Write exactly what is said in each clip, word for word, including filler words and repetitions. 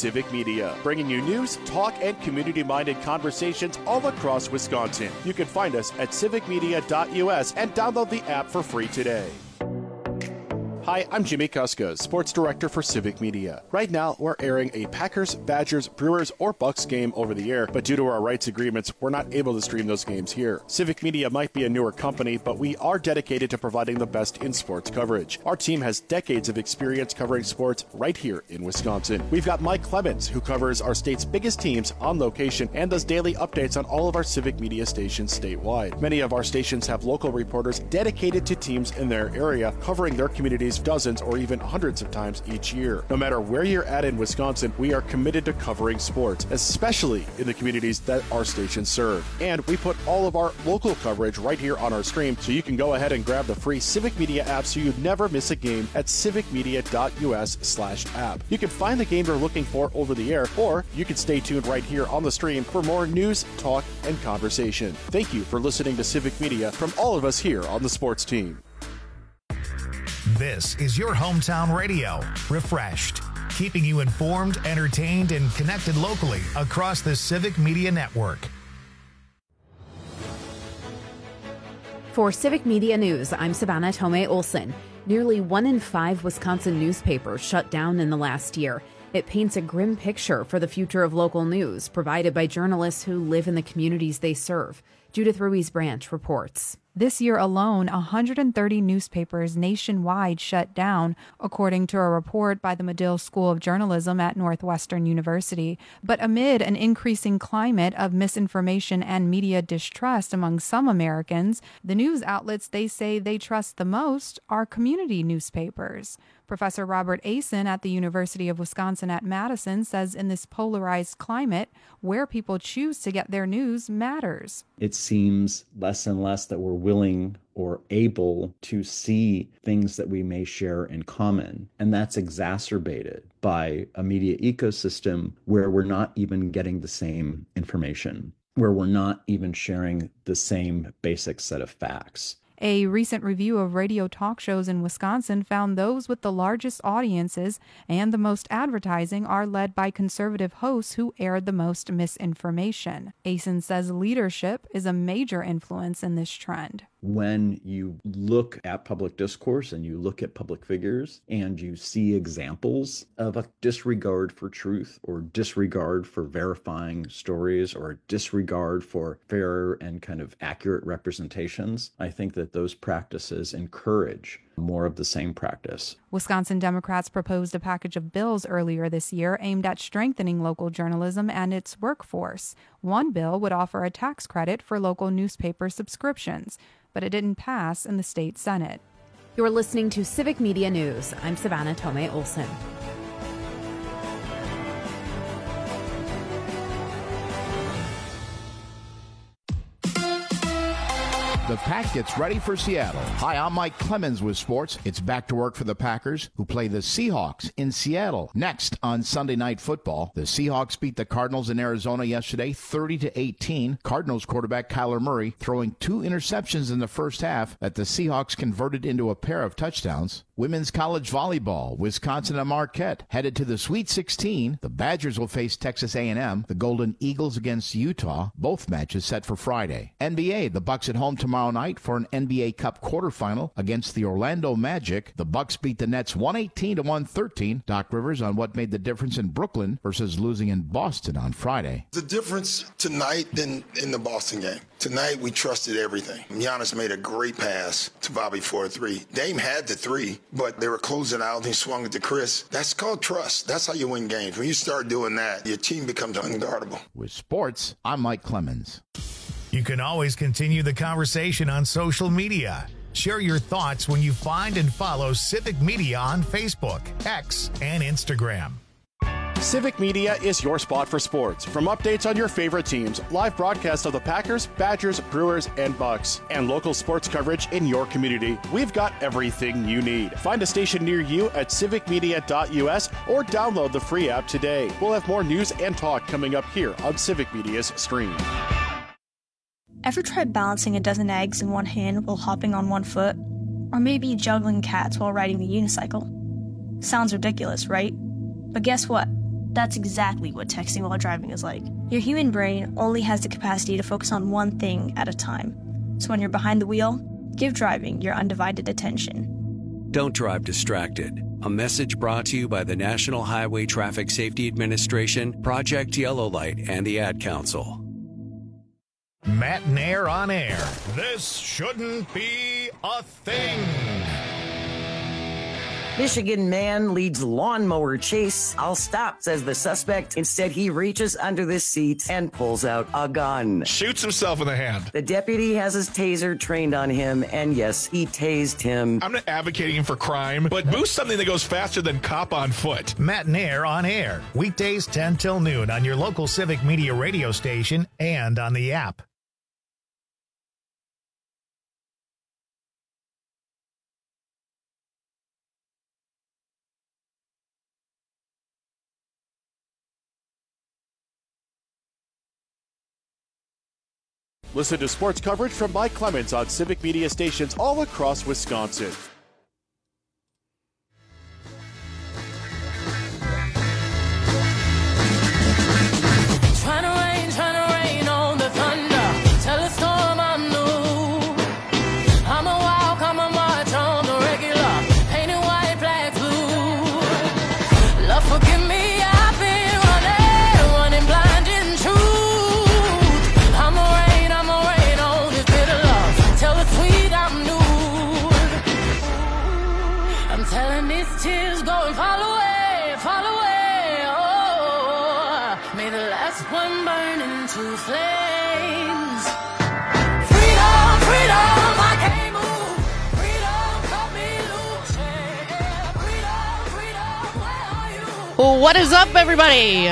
Civic Media, bringing you news, talk, and community-minded conversations all across Wisconsin. You can find us at civic media dot u s and download the app for free today. Hi, I'm Jimmy Kuska, Sports Director for Civic Media. Right now, we're airing a Packers, Badgers, Brewers, or Bucks game over the air, but due to our rights agreements, we're not able to stream those games here. Civic Media might be a newer company, but we are dedicated to providing the best in sports coverage. Our team has decades of experience covering sports right here in Wisconsin. We've got Mike Clemens, who covers our state's biggest teams on location and does daily updates on all of our Civic Media stations statewide. Many of our stations have local reporters dedicated to teams in their area, covering their communities dozens or even hundreds of times each year. No matter where you're at in Wisconsin, we are committed to covering sports, especially in the communities that our stations serve. And we put all of our local coverage right here on our stream, so you can go ahead and grab the free Civic Media app so you never miss a game at civic media dot u s slash app. You can find the game you're looking for over the air, or you can stay tuned right here on the stream for more news, talk, and conversation. Thank you for listening to Civic Media from all of us here on the sports team. This is your hometown radio, Refreshed, keeping you informed, entertained, and connected locally across the Civic Media Network. For Civic Media News, I'm Savannah Tomei Olson. Nearly one in five Wisconsin newspapers shut down in the last year. It paints a grim picture for the future of local news provided by journalists who live in the communities they serve. Judith Ruiz-Branch reports. This year alone, one hundred thirty newspapers nationwide shut down, according to a report by the Medill School of Journalism at Northwestern University. But amid an increasing climate of misinformation and media distrust among some Americans, the news outlets they say they trust the most are community newspapers. Professor Robert Asen at the University of Wisconsin at Madison says in this polarized climate, where people choose to get their news matters. It seems less and less that we're willing or able to see things that we may share in common. And that's exacerbated by a media ecosystem where we're not even getting the same information, where we're not even sharing the same basic set of facts. A recent review of radio talk shows in Wisconsin found those with the largest audiences and the most advertising are led by conservative hosts who aired the most misinformation. Asen says leadership is a major influence in this trend. When you look at public discourse and you look at public figures and you see examples of a disregard for truth or disregard for verifying stories or disregard for fair and kind of accurate representations, I think that those practices encourage more of the same practice. Wisconsin Democrats proposed a package of bills earlier this year aimed at strengthening local journalism and its workforce. One bill would offer a tax credit for local newspaper subscriptions, but it didn't pass in the state Senate. You're listening to Civic Media News. I'm Savannah Tomei Olson. The Pack gets ready for Seattle. Hi, I'm Mike Clemens with sports. It's back to work for the Packers, who play the Seahawks in Seattle. Next on Sunday Night Football, the Seahawks beat the Cardinals in Arizona yesterday, thirty to eighteen. Cardinals quarterback Kyler Murray throwing two interceptions in the first half that the Seahawks converted into a pair of touchdowns. Women's college volleyball, Wisconsin and Marquette headed to the Sweet sixteen. The Badgers will face Texas A and M. The Golden Eagles against Utah. Both matches set for Friday. N B A, the Bucks at home tomorrow night for an N B A Cup quarterfinal against the Orlando Magic. The Bucks beat the Nets one eighteen to one thirteen. Doc Rivers on what made the difference in Brooklyn versus losing in Boston on Friday. The difference tonight than in the Boston game. Tonight we trusted everything. Giannis made a great pass to Bobby for a three. Dame had the three, but they were closing out and he swung it to Chris. That's called trust. That's how you win games. When you start doing that, your team becomes unguardable. With sports, I'm Mike Clemens. You can always continue the conversation on social media. Share your thoughts when you find and follow Civic Media on Facebook, X, and Instagram. Civic Media is your spot for sports. From updates on your favorite teams, live broadcasts of the Packers, Badgers, Brewers, and Bucks, and local sports coverage in your community, we've got everything you need. Find a station near you at civic media dot u s or download the free app today. We'll have more news and talk coming up here on Civic Media's stream. Ever tried balancing a dozen eggs in one hand while hopping on one foot? Or maybe juggling cats while riding a unicycle? Sounds ridiculous, right? But guess what? That's exactly what texting while driving is like. Your human brain only has the capacity to focus on one thing at a time. So when you're behind the wheel, give driving your undivided attention. Don't drive distracted. A message brought to you by the National Highway Traffic Safety Administration, Project Yellow Light, and the Ad Council. Matt Nair on air. This shouldn't be a thing. Michigan man leads lawnmower chase. I'll stop, says the suspect. Instead, he reaches under the seat and pulls out a gun. Shoots himself in the hand. The deputy has his taser trained on him, and yes, he tased him. I'm not advocating for crime, but boost something that goes faster than cop on foot. Matt Nair on air. Weekdays ten till noon on your local Civic Media radio station and on the app. Listen to sports coverage from Mike Clemens on Civic Media stations all across Wisconsin. Trying to rain, trying to rain on the thunder. Tell a storm I'm new. I'm a walk, I'm a march on the regular. Painted white, black, blue. Love, forgive me, I've been running, running blind in truth. I'm a rain, I'm a rain on this bitter love. Tell the sweet I'm nude. I'm telling these tears go and fall away, fall away. Oh, may the last one burn into flames. Freedom, freedom, I can't move. Freedom, cut me loose. Yeah, freedom, freedom, where are you? What is up, everybody?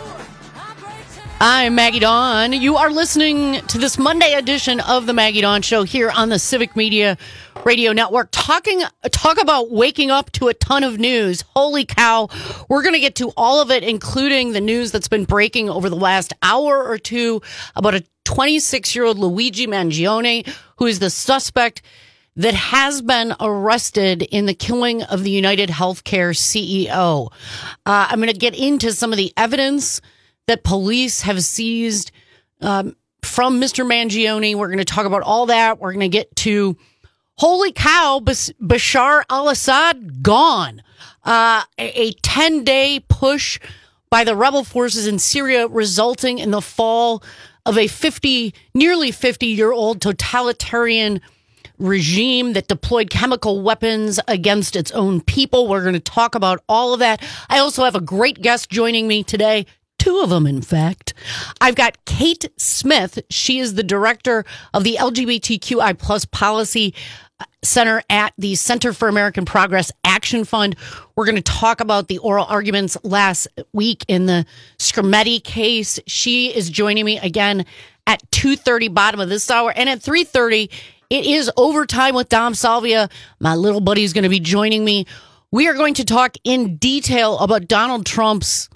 I'm Maggie Dawn. You are listening to this Monday edition of the Maggie Dawn Show here on the Civic Media Radio Network. Talking, talk about waking up to a ton of news. Holy cow. We're going to get to all of it, including the news that's been breaking over the last hour or two about a twenty-six-year-old Luigi Mangione, who is the suspect that has been arrested in the killing of the United Healthcare C E O. Uh, I'm going to get into some of the evidence that police have seized um, from Mister Mangione. We're going to talk about all that. We're going to get to, holy cow, Bas- Bashar al-Assad gone. Uh, a ten-day push by the rebel forces in Syria resulting in the fall of a fifty, nearly fifty-year-old totalitarian regime that deployed chemical weapons against its own people. We're going to talk about all of that. I also have a great guest joining me today. Two of them, in fact. I've got Kate Smith. She is the director of the L G B T Q I plus Policy Center at the Center for American Progress Action Fund. We're going to talk about the oral arguments last week in the Scarametti case. She is joining me again at two thirty, bottom of this hour. And at three thirty, it is overtime with Dom Salvia. My little buddy is going to be joining me. We are going to talk in detail about Donald Trump's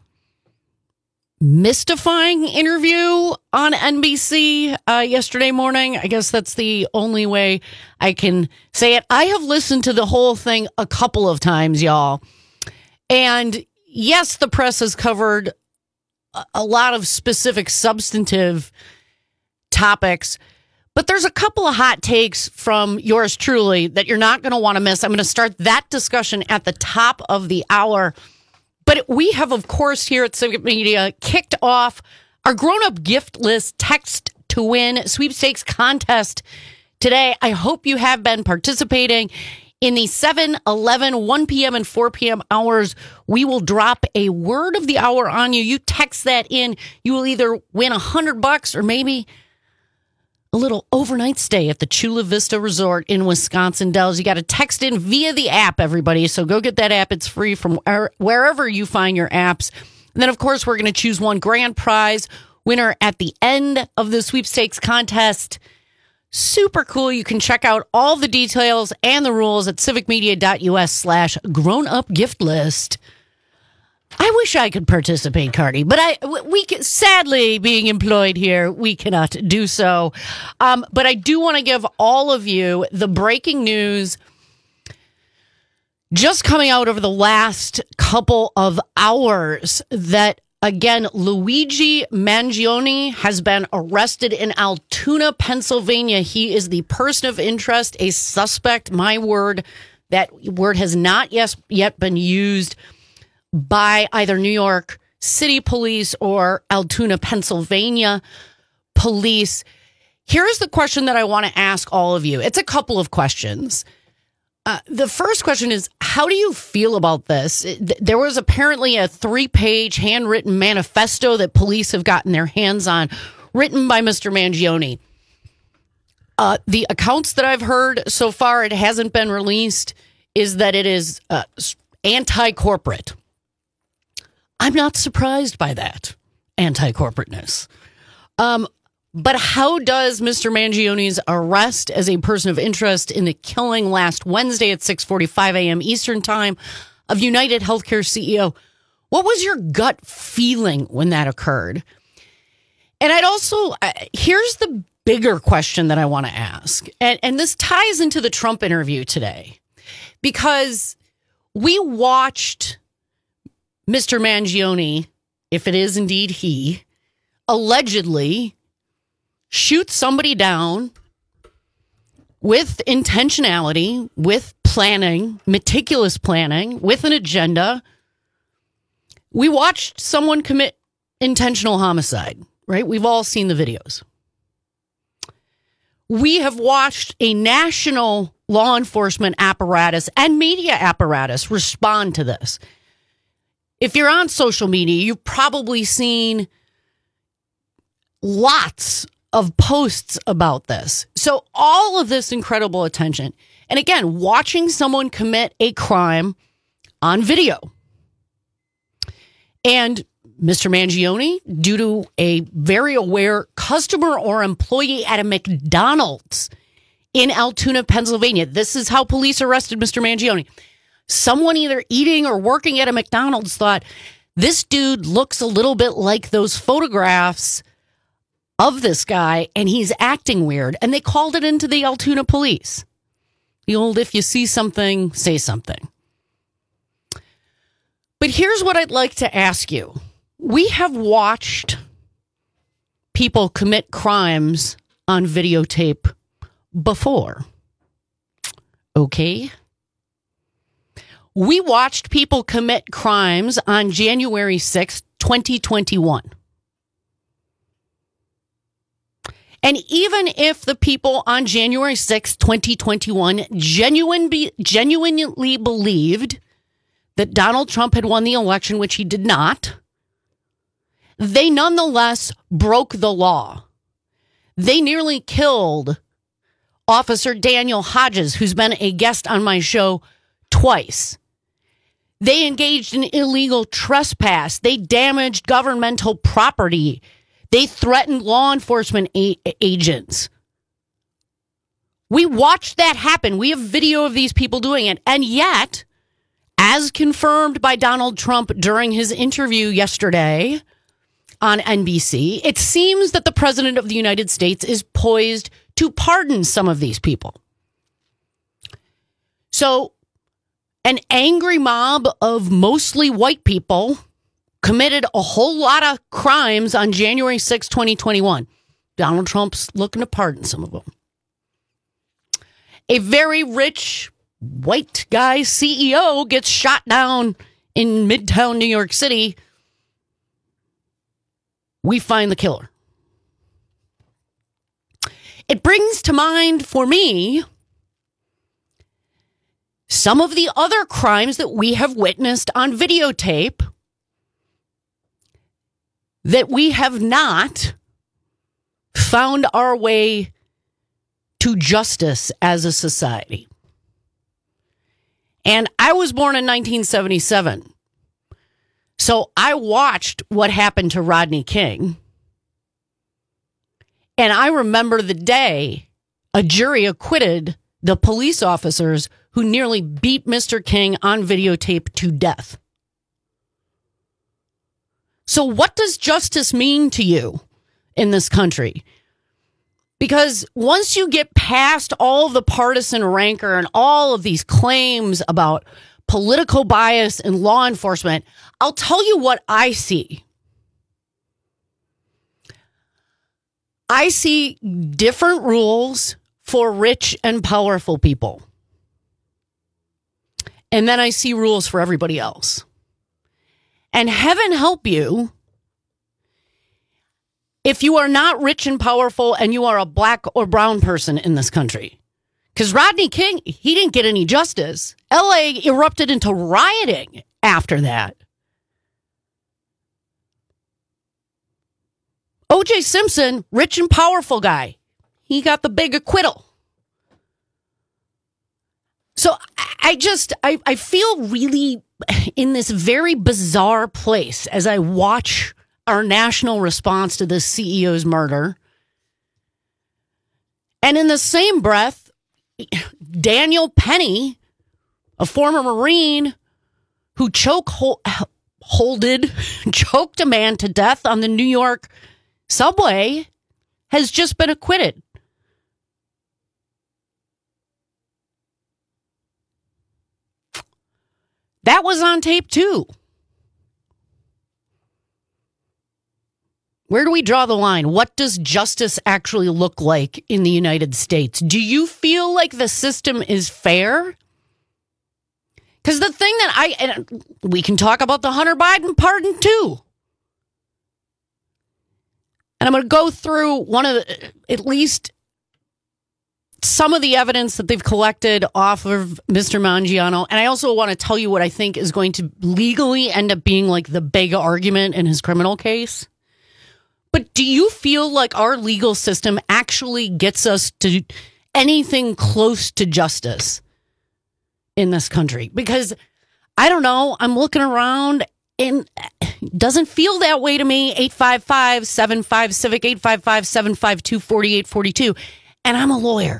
mystifying interview on N B C uh, yesterday morning. I guess that's the only way I can say it. I have listened to the whole thing a couple of times, y'all. And yes, the press has covered a, a lot of specific substantive topics, but there's a couple of hot takes from yours truly that you're not going to want to miss. I'm going to start that discussion at the top of the hour. But we have, of course, here at Civic Media kicked off our grown-up gift list text to win sweepstakes contest today. I hope you have been participating. In the seven, eleven, one p.m. and four p.m. hours, we will drop a word of the hour on you. You text that in. You will either win a hundred bucks or maybe a little overnight stay at the Chula Vista Resort in Wisconsin Dells. You got to text in via the app, everybody. So go get that app. It's free from where, wherever you find your apps. And then, of course, we're going to choose one grand prize winner at the end of the sweepstakes contest. Super cool. You can check out all the details and the rules at civicmedia.us slash grown up gift list. I wish I could participate, Cardi, but I, we sadly, being employed here, we cannot do so. Um, but I do want to give all of you the breaking news. just coming out over the last couple of hours that, again, Luigi Mangione has been arrested in Altoona, Pennsylvania. He is the person of interest, a suspect. My word, that word has not yet, yet been used by either New York City Police or Altoona, Pennsylvania Police. Here's the question that I want to ask all of you. It's a couple of questions. Uh, the first question is, how do you feel about this? There was apparently a three-page handwritten manifesto that police have gotten their hands on, written by Mister Mangione. Uh, the accounts that I've heard so far, it hasn't been released, is that it is uh, anti-corporate. I'm not surprised by that anti-corporateness. Um, But how does Mister Mangione's arrest as a person of interest in the killing last Wednesday at six forty-five a.m. Eastern Time of United Healthcare C E O, what was your gut feeling when that occurred? And I'd also, uh, here's the bigger question that I want to ask. And, and this ties into the Trump interview today, because we watched Mister Mangione, if it is indeed he, allegedly shoot somebody down with intentionality, with planning, meticulous planning, with an agenda. We watched someone commit intentional homicide, right? We've all seen the videos. We have watched a national law enforcement apparatus and media apparatus respond to this. If you're on social media, you've probably seen lots of posts about this. So all of this incredible attention. And again, watching someone commit a crime on video. And Mister Mangione, due to a very aware customer or employee at a McDonald's in Altoona, Pennsylvania, this is how police arrested Mister Mangione. Someone either eating or working at a McDonald's thought, this dude looks a little bit like those photographs of this guy, and he's acting weird. And they called it into the Altoona police. The old, if you see something, say something. But here's what I'd like to ask you. We have watched people commit crimes on videotape before. Okay? We watched people commit crimes on January sixth, twenty twenty-one. And even if the people on January sixth, twenty twenty-one genuine be, genuinely believed that Donald Trump had won the election, which he did not, they nonetheless broke the law. They nearly killed Officer Daniel Hodges, who's been a guest on my show twice. They engaged in illegal trespass. They damaged governmental property. They threatened law enforcement a- agents. We watched that happen. We have video of these people doing it. And yet, as confirmed by Donald Trump during his interview yesterday on N B C, it seems that the President of the United States is poised to pardon some of these people. So, an angry mob of mostly white people committed a whole lot of crimes on January sixth, twenty twenty-one. Donald Trump's looking to pardon some of them. A very rich white guy C E O gets shot down in Midtown New York City. We find the killer. It brings to mind for me some of the other crimes that we have witnessed on videotape that we have not found our way to justice as a society. And I was born in nineteen seventy-seven. So I watched what happened to Rodney King. And I remember the day a jury acquitted the police officers who nearly beat Mister King on videotape to death. So what does justice mean to you in this country? Because once you get past all the partisan rancor and all of these claims about political bias in law enforcement. I'll tell you what I see. I see different rules for rich and powerful people. And then I see rules for everybody else. And heaven help you if you are not rich and powerful and you are a black or brown person in this country. Because Rodney King, he didn't get any justice. L A erupted into rioting after that. O J Simpson, rich and powerful guy. He got the big acquittal. So I just, I, I feel really in this very bizarre place as I watch our national response to this C E O's murder. And in the same breath, Daniel Penny, a former Marine who choke hold, holded, choked a man to death on the New York subway, has just been acquitted. That was on tape too. Where do we draw the line? What does justice actually look like in the United States? Do you feel like the system is fair? Because the thing that I, and we can talk about the Hunter Biden pardon too. And I'm going to go through one of the, at least some of the evidence that they've collected off of Mister Mangiano. And I also want to tell you what I think is going to legally end up being like the big argument in his criminal case. But do you feel like our legal system actually gets us to anything close to justice in this country? Because I don't know, I'm looking around and it doesn't feel that way to me. eight five five, seven five, CIVIC, eight five five, seven five two, four eight four two. And I'm a lawyer.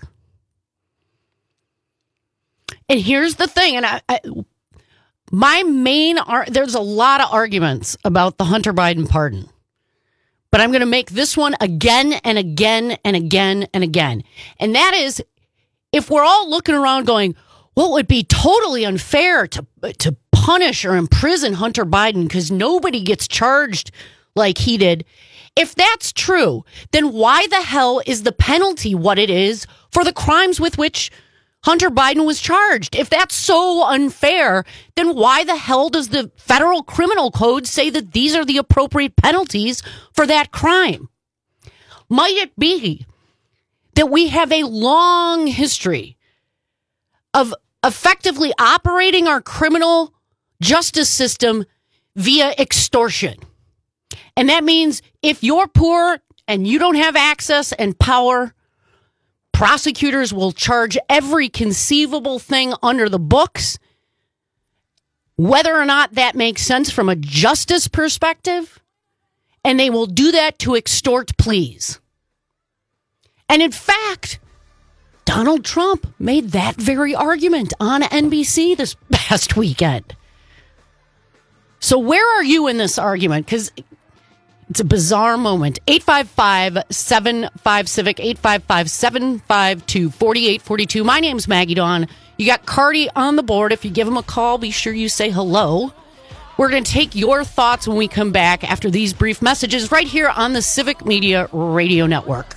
And here's the thing, and I, I my main, ar- there's a lot of arguments about the Hunter Biden pardon. But I'm going to make this one again and again and again and again. And that is, if we're all looking around going, well, it would be totally unfair to to punish or imprison Hunter Biden because nobody gets charged like he did. If that's true, then why the hell is the penalty what it is for the crimes with which Hunter Biden was charged? If that's so unfair, then why the hell does the federal criminal code say that these are the appropriate penalties for that crime? Might it be that we have a long history of effectively operating our criminal justice system via extortion? And that means if you're poor and you don't have access and power, prosecutors will charge every conceivable thing under the books, whether or not that makes sense from a justice perspective, and they will do that to extort pleas. And in fact, Donald Trump made that very argument on N B C this past weekend. So where are you in this argument? Because it's a bizarre moment. eight five five, seven five, CIVIC, eight five five, seven five two, four eight four two. My name's Maggie Dawn. You got Cardi on the board. If you give him a call, be sure you say hello. We're going to take your thoughts when we come back after these brief messages right here on the Civic Media Radio Network.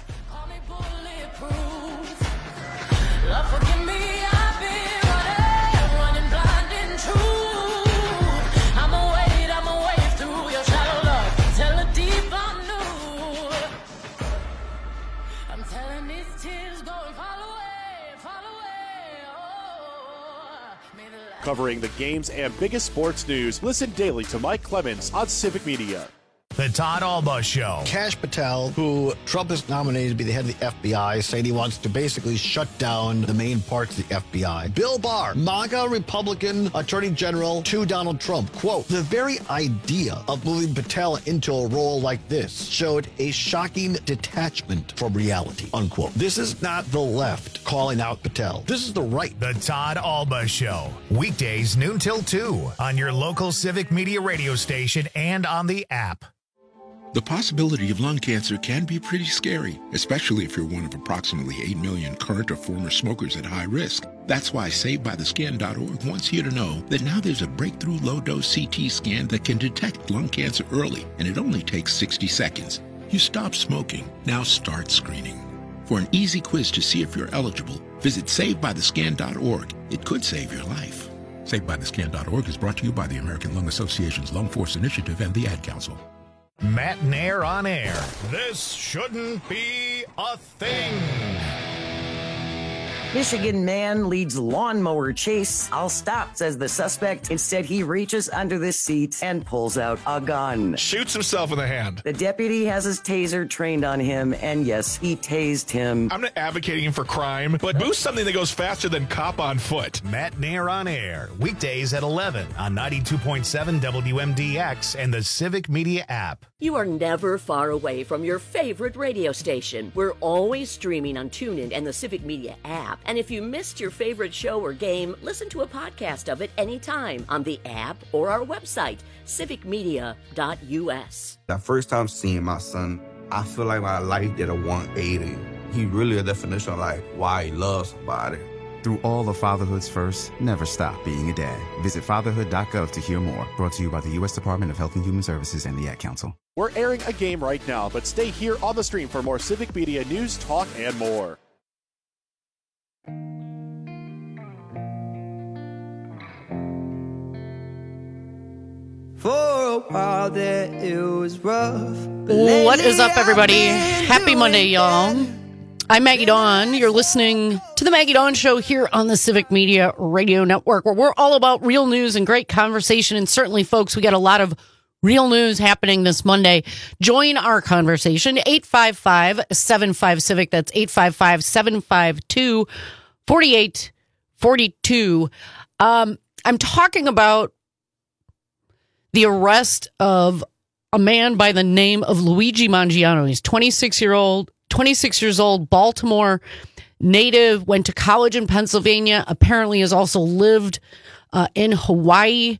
Covering the games and biggest sports news, listen daily to Mike Clemens on Civic Media. The Todd Alba Show. Kash Patel, who Trump has nominated to be the head of the F B I, saying he wants to basically shut down the main parts of the F B I. Bill Barr, MAGA Republican Attorney General to Donald Trump, quote, the very idea of moving Patel into a role like this showed a shocking detachment from reality, unquote. This is not the left calling out Patel. This is the right. The Todd Alba Show. Weekdays noon till two on your local Civic Media radio station and on the app. The possibility of lung cancer can be pretty scary, especially if you're one of approximately eight million current or former smokers at high risk. That's why Saved By The Scan dot org wants you to know that now there's a breakthrough low-dose C T scan that can detect lung cancer early, and it only takes sixty seconds. You stop smoking, now start screening. For an easy quiz to see if you're eligible, visit Saved By The Scan dot org. It could save your life. Saved By The Scan dot org is brought to you by the American Lung Association's Lung Force Initiative and the Ad Council. Matt Nair on air. This shouldn't be a thing. Michigan man leads lawnmower chase. I'll stop, says the suspect. Instead, he reaches under the seat and pulls out a gun. Shoots himself in the hand. The deputy has his taser trained on him, and yes, he tased him. I'm not advocating for crime, but boost something that goes faster than cop on foot. Matt Nair on air. Weekdays at eleven on ninety-two point seven W M D X and the Civic Media app. You are never far away from your favorite radio station. We're always streaming on TuneIn and the Civic Media app. And if you missed your favorite show or game, listen to a podcast of it anytime on the app or our website, civic media dot U S. The first time seeing my son, I feel like my life did a one eighty. He really a definition of like why he loves somebody. Through all of fatherhood's first, never stop being a dad. Visit fatherhood dot gov to hear more. Brought to you by the U S Department of Health and Human Services and the Ad Council. We're airing a game right now, but stay here on the stream for more Civic Media news, talk, and more. For a while there it was rough. What is up, everybody? Happy Monday, y'all. I'm Maggie Dawn. You're listening to the Maggie Dawn Show here on the Civic Media Radio Network, where we're all about real news and great conversation. And certainly, folks, we got a lot of real news happening this Monday. Join our conversation, eight five five, seven five, CIVIC. That's eight five five, seven five two, four eight four two. Um, I'm talking about the arrest of a man by the name of Luigi Mangiano. He's twenty-six year old, twenty-six years old, Baltimore native, went to college in Pennsylvania, apparently has also lived uh, in Hawaii.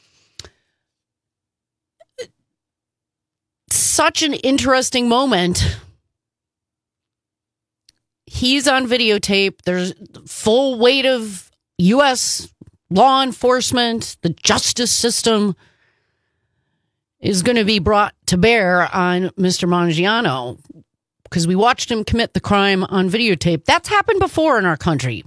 Such an interesting moment. He's on videotape. There's full weight of U S law enforcement, the justice system is going to be brought to bear on Mister Mangiano because we watched him commit the crime on videotape. That's happened before in our country.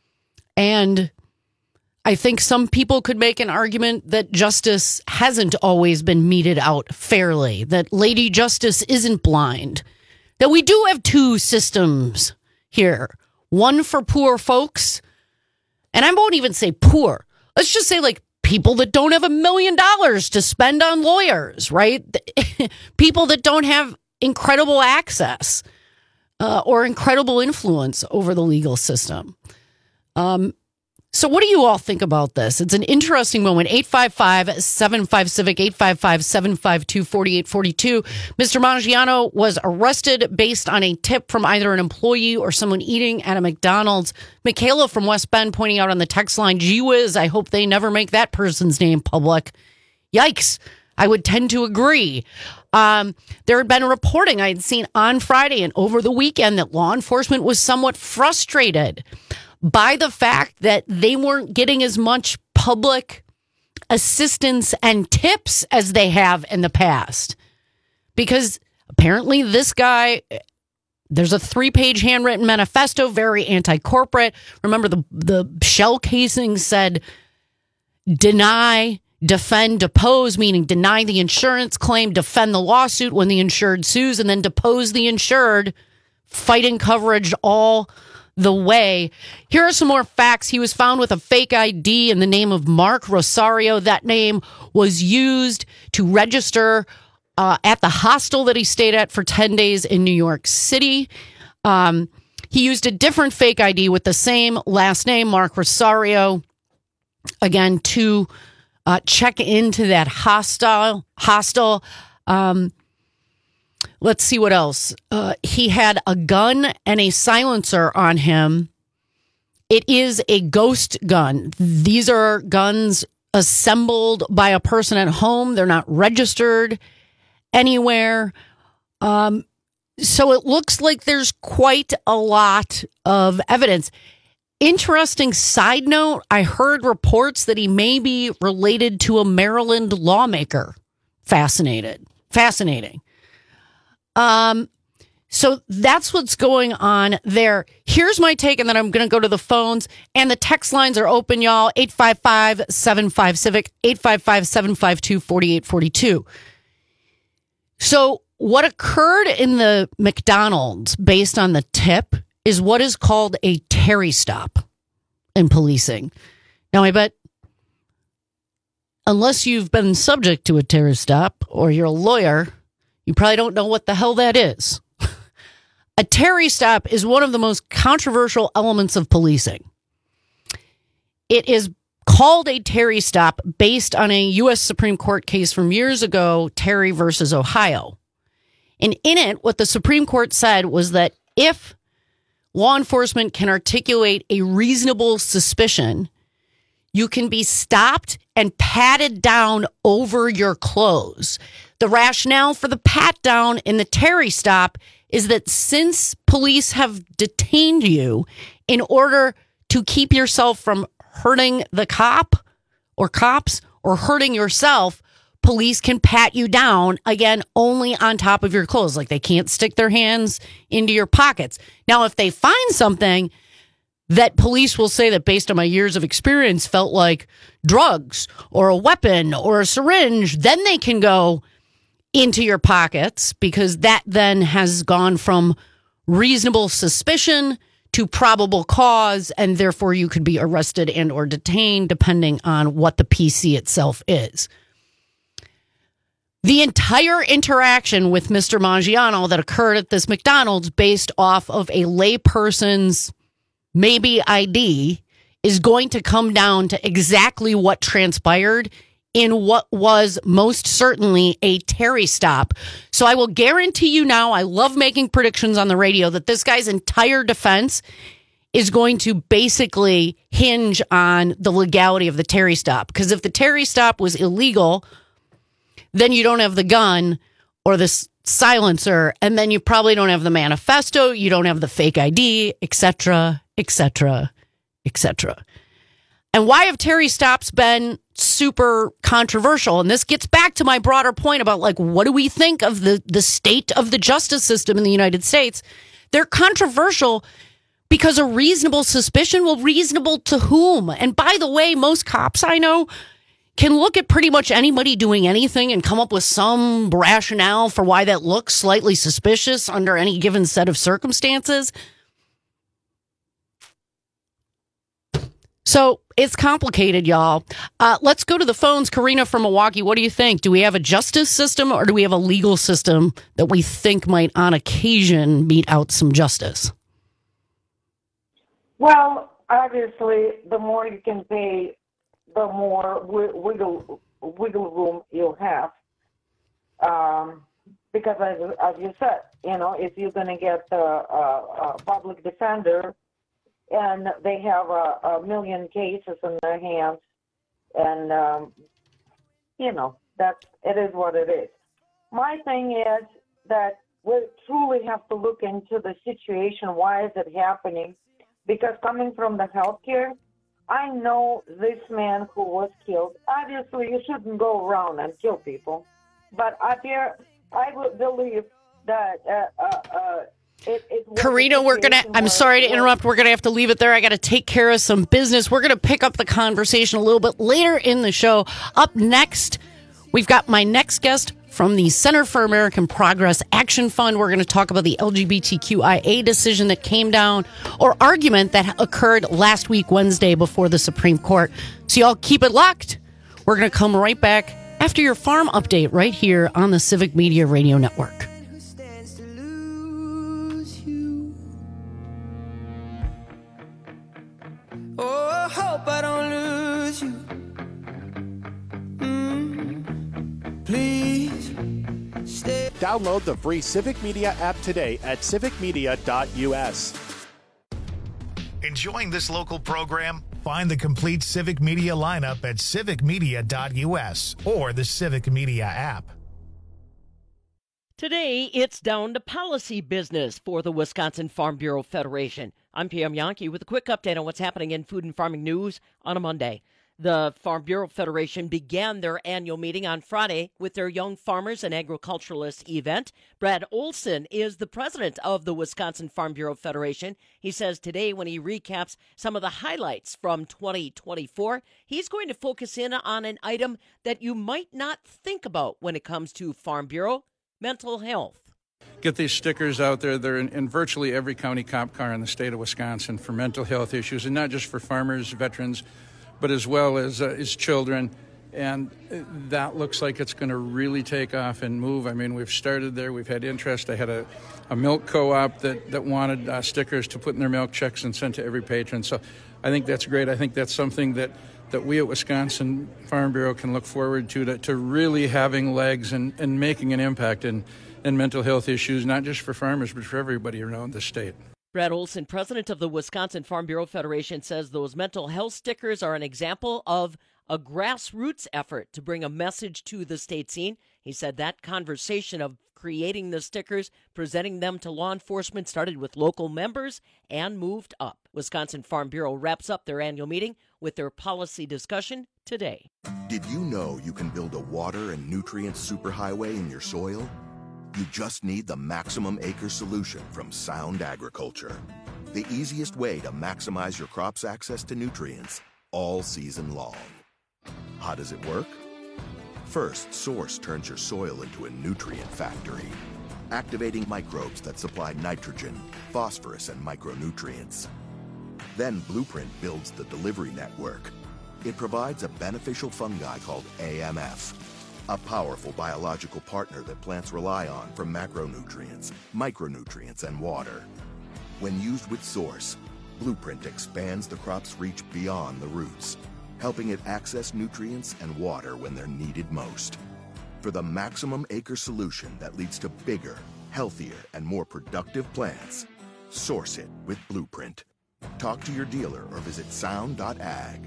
And I think some people could make an argument that justice hasn't always been meted out fairly, that Lady Justice isn't blind, that we do have two systems here, one for poor folks, and I won't even say poor. Let's just say like people that don't have a million dollars to spend on lawyers, right? People that don't have incredible access uh, or incredible influence over the legal system. Um, so what do you all think about this? It's an interesting moment. eight five five, seven five, CIVIC, eight five five, seven five two, four eight four two. Mister Mangiano was arrested based on a tip from either an employee or someone eating at a McDonald's. Michaela from West Bend pointing out on the text line, gee whiz, I hope they never make that person's name public. Yikes. I would tend to agree. Um, there had been reporting I had seen on Friday and over the weekend that law enforcement was somewhat frustrated by the fact that they weren't getting as much public assistance and tips as they have in the past. Because apparently this guy, there's a three-page handwritten manifesto, very anti-corporate. Remember, the, the shell casing said, deny, defend, depose, meaning deny the insurance claim, defend the lawsuit when the insured sues, and then depose the insured, fighting coverage all the way. Here are some more facts. He was found with a fake I D in the name of Mark Rosario. That name was used to register uh, at the hostel that he stayed at for ten days in New York City. Um, he used a different fake I D with the same last name, Mark Rosario, again, to uh, check into that hostel. hostel. Um, Let's see what else. Uh, he had a gun and a silencer on him. It is a ghost gun. These are guns assembled by a person at home. They're not registered. anywhere. Um, so it looks like there's quite a lot of evidence. Interesting side note, I heard reports that he may be related to a Maryland lawmaker. Fascinated. Fascinating. Um, so that's what's going on there. Here's my take, and then I'm going to go to the phones. And the text lines are open, y'all. eight five five, seven five, CIVIC, eight five five, seven five two, four eight four two. So what occurred in the McDonald's, based on the tip, is what is called a Terry stop in policing. Now, I bet unless you've been subject to a Terry stop or you're a lawyer, you probably don't know what the hell that is. A Terry stop is one of the most controversial elements of policing. It is called a Terry stop based on a U S Supreme Court case from years ago, Terry versus Ohio. And in it, what the Supreme Court said was that if law enforcement can articulate a reasonable suspicion, you can be stopped and patted down over your clothes. The rationale for the pat down in the Terry stop is that since police have detained you, in order to keep yourself from hurting the cop or cops or hurting yourself, police can pat you down, again, only on top of your clothes. Like, they can't stick their hands into your pockets. Now, if they find something that police will say that, based on my years of experience, felt like drugs or a weapon or a syringe, then they can go into your pockets, because that then has gone from reasonable suspicion to probable cause, and therefore you could be arrested and or detained depending on what the P C itself is. The entire interaction with Mister Maggiano that occurred at this McDonald's, based off of a layperson's maybe I D, is going to come down to exactly what transpired in what was most certainly a Terry stop. So I will guarantee you now, I love making predictions on the radio, that this guy's entire defense is going to basically hinge on the legality of the Terry stop. Because if the Terry stop was illegal, then you don't have the gun or the silencer, and then you probably don't have the manifesto, you don't have the fake I D, et cetera, et cetera, et cetera. And why have Terry stops been super controversial? And this gets back to my broader point about, like, what do we think of the, the state of the justice system in the United States? They're controversial because a reasonable suspicion, well, reasonable to whom? And by the way, most cops I know can look at pretty much anybody doing anything and come up with some rationale for why that looks slightly suspicious under any given set of circumstances. So it's complicated, y'all. Uh, let's go to the phones. Karina from Milwaukee, what do you think? Do we have a justice system, or do we have a legal system that we think might on occasion mete out some justice? Well, obviously, the more you can pay, the more wiggle, wiggle room you'll have. Um, because as, as you said, you know, if you're going to get a, a, a public defender, and they have a, a million cases in their hands, and, um, you know, that it is what it is. My thing is that we truly have to look into the situation. Why is it happening? Because coming from the healthcare, I know this man who was killed. Obviously, you shouldn't go around and kill people. But I, fear, I would believe that uh, uh, uh, It, it Karina, we're going to, I'm sorry to interrupt. We're going to have to leave it there. I got to take care of some business. We're going to pick up the conversation a little bit later in the show. Up next, we've got my next guest from the Center for American Progress Action Fund. We're going to talk about the L G B T Q I A decision that came down, or argument that occurred last week, Wednesday, before the Supreme Court. So y'all keep it locked. We're going to come right back after your farm update right here on the Civic Media Radio Network. Oh, I hope I don't lose you. Mm, please stay. Download the free Civic Media app today at civic media dot u s. Enjoying this local program? Find the complete Civic Media lineup at civic media dot u s or the Civic Media app. Today, it's down to policy business for the Wisconsin Farm Bureau Federation. I'm Pam Yankee with a quick update on what's happening in food and farming news on a Monday. The Farm Bureau Federation began their annual meeting on Friday with their Young Farmers and Agriculturalists event. Brad Olson is the president of the Wisconsin Farm Bureau Federation. He says today, when he recaps some of the highlights from twenty twenty-four, he's going to focus in on an item that you might not think about when it comes to Farm Bureau: mental health. Get these stickers out there. They're in, in virtually every county cop car in the state of Wisconsin for mental health issues, and not just for farmers, veterans, but as well as, uh, as children. And that looks like it's going to really take off and move. I mean, we've started there. We've had interest. I had a, a milk co-op that, that wanted uh, stickers to put in their milk checks and sent to every patron. So I think that's great. I think that's something that, that we at Wisconsin Farm Bureau can look forward to, to, to really having legs and, and making an impact in, in mental health issues, not just for farmers, but for everybody around the state. Brad Olson, president of the Wisconsin Farm Bureau Federation, says those mental health stickers are an example of a grassroots effort to bring a message to the state scene. He said that conversation of creating the stickers, presenting them to law enforcement, started with local members and moved up. Wisconsin Farm Bureau wraps up their annual meeting with their policy discussion today. Did you know you can build a water and nutrient superhighway in your soil? You just need the Maximum Acre solution from Sound Agriculture. The easiest way to maximize your crop's access to nutrients all season long. How does it work? First, Source turns your soil into a nutrient factory, activating microbes that supply nitrogen, phosphorus, and micronutrients. Then Blueprint builds the delivery network. It provides a beneficial fungi called A M F, a powerful biological partner that plants rely on for macronutrients, micronutrients, and water. When used with Source, Blueprint expands the crop's reach beyond the roots, helping it access nutrients and water when they're needed most. For the Maximum Acre solution that leads to bigger, healthier, and more productive plants, source it with Blueprint. Talk to your dealer or visit sound dot ag.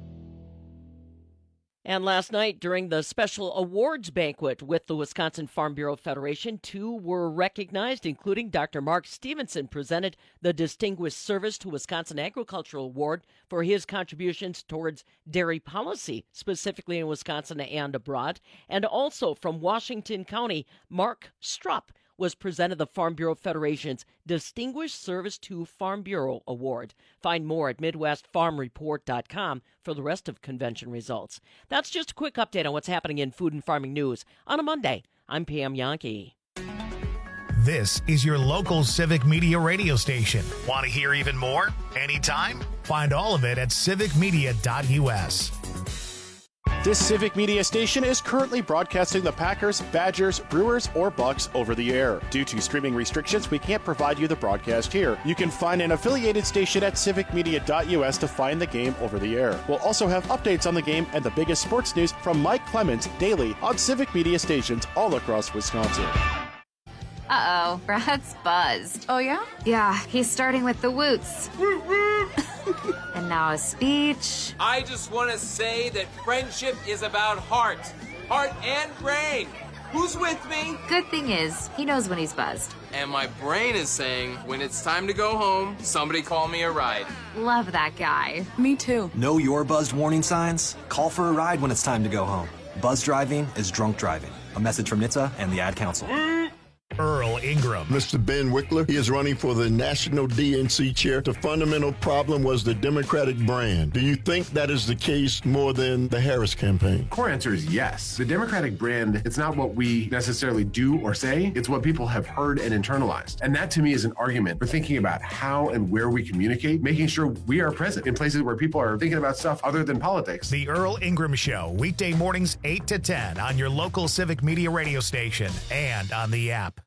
And last night, during the special awards banquet with the Wisconsin Farm Bureau Federation, two were recognized, including Doctor Mark Stevenson presented the Distinguished Service to Wisconsin Agricultural Award for his contributions towards dairy policy, specifically in Wisconsin and abroad. And also from Washington County, Mark Strupp was presented the Farm Bureau Federation's Distinguished Service to Farm Bureau Award. Find more at midwest farm report dot com for the rest of convention results. That's just a quick update on what's happening in food and farming news on a Monday. I'm Pam Yankee. This is your local Civic Media radio station. Want to hear even more? Anytime? Find all of it at civic media dot u s. This Civic Media station is currently broadcasting the Packers, Badgers, Brewers, or Bucks over the air. Due to streaming restrictions, we can't provide you the broadcast here. You can find an affiliated station at civic media dot u s to find the game over the air. We'll also have updates on the game and the biggest sports news from Mike Clemens daily on Civic Media stations all across Wisconsin. Uh-oh, Brad's buzzed. Oh, yeah? Yeah, he's starting with the woots. And now a speech. I just want to say that friendship is about heart. Heart and brain. Who's with me? Good thing is, he knows when he's buzzed. And my brain is saying, when it's time to go home, somebody call me a ride. Love that guy. Me too. Know your buzzed warning signs? Call for a ride when it's time to go home. Buzz driving is drunk driving. A message from N H T S A and the Ad Council. Earl Ingram. Mister Ben Wickler, he is running for the National D N C chair. The fundamental problem was the Democratic brand. Do you think that is the case more than the Harris campaign? Core answer is yes. The Democratic brand, it's not what we necessarily do or say, it's what people have heard and internalized. And that to me is an argument for thinking about how and where we communicate, making sure we are present in places where people are thinking about stuff other than politics. The Earl Ingram Show, weekday mornings eight to ten on your local Civic Media radio station and on the app.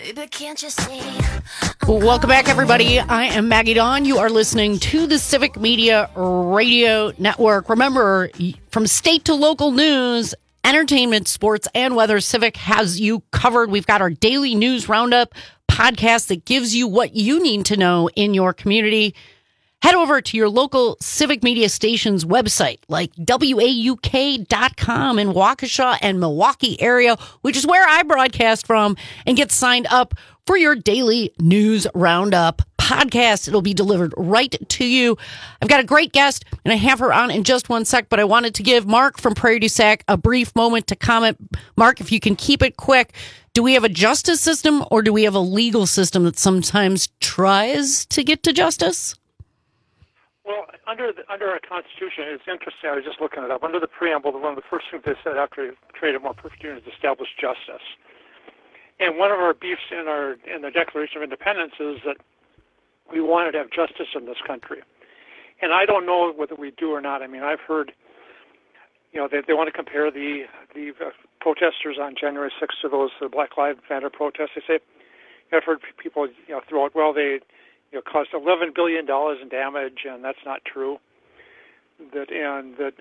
Baby, can't you see? Welcome back, everybody. I am Maggie Dawn. You are listening to the Civic Media Radio Network. Remember, from state to local news, entertainment, sports, and weather, Civic has you covered. We've got our daily news roundup podcast that gives you what you need to know in your community. Head over to your local Civic Media station's website, like W A U K dot com in Waukesha and Milwaukee area, which is where I broadcast from, and get signed up for your daily news roundup podcast. It'll be delivered right to you. I've got a great guest, and I have her on in just one sec, but I wanted to give Mark from Prairie du Sac a brief moment to comment. Mark, if you can keep it quick, do we have a justice system or do we have a legal system that sometimes tries to get to justice? Well, under the, under our Constitution, it's interesting. I was just looking it up. Under the preamble, one of the first things they said after they created more perfect union is establish justice. And one of our beefs in our in the Declaration of Independence is that we wanted to have justice in this country. And I don't know whether we do or not. I mean, I've heard, you know, they they want to compare the the uh, protesters on January sixth to those uh, Black Lives Matter protests. They say, I've heard people, you know, throw out, well, they you know, caused eleven billion dollars in damage, and that's not true. That and that,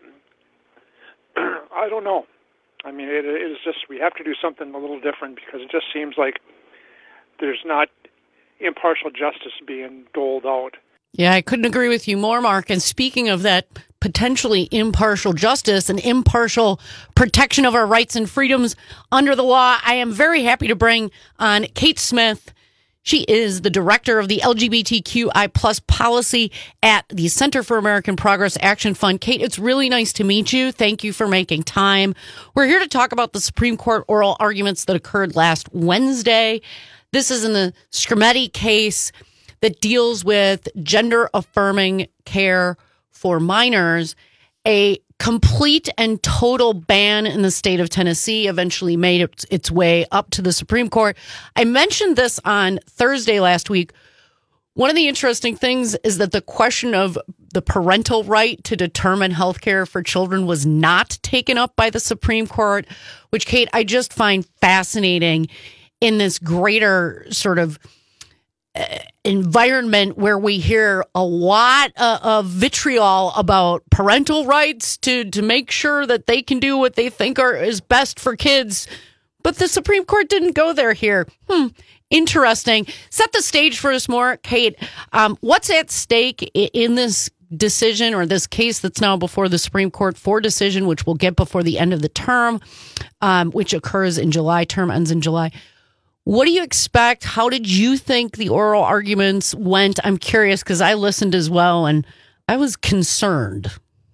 I don't know. I mean, it, it is just, we have to do something a little different because it just seems like there's not impartial justice being doled out. Yeah, I couldn't agree with you more, Mark. And speaking of that potentially impartial justice and impartial protection of our rights and freedoms under the law, I am very happy to bring on Kate Smith. She is the director of the L G B T Q I plus policy at the Center for American Progress Action Fund. Kate, it's really nice to meet you. Thank you for making time. We're here to talk about the Supreme Court oral arguments that occurred last Wednesday. This is in the Skrmetti case that deals with gender-affirming care for minors. A complete and total ban in the state of Tennessee eventually made its, its way up to the Supreme Court. I mentioned this on Thursday last week. One of the interesting things is that the question of the parental right to determine health care for children was not taken up by the Supreme Court, which, Kate, I just find fascinating in this greater sort of environment where we hear a lot uh, of vitriol about parental rights to to make sure that they can do what they think are is best for kids. But the Supreme Court didn't go there here. Hmm. Interesting. Set the stage for us more, Kate. Um, what's at stake in this decision or this case that's now before the Supreme Court for decision, which we'll get before the end of the term, um, which occurs in July, term ends in July. What do you expect? How did you think the oral arguments went? I'm curious because I listened as well and I was concerned.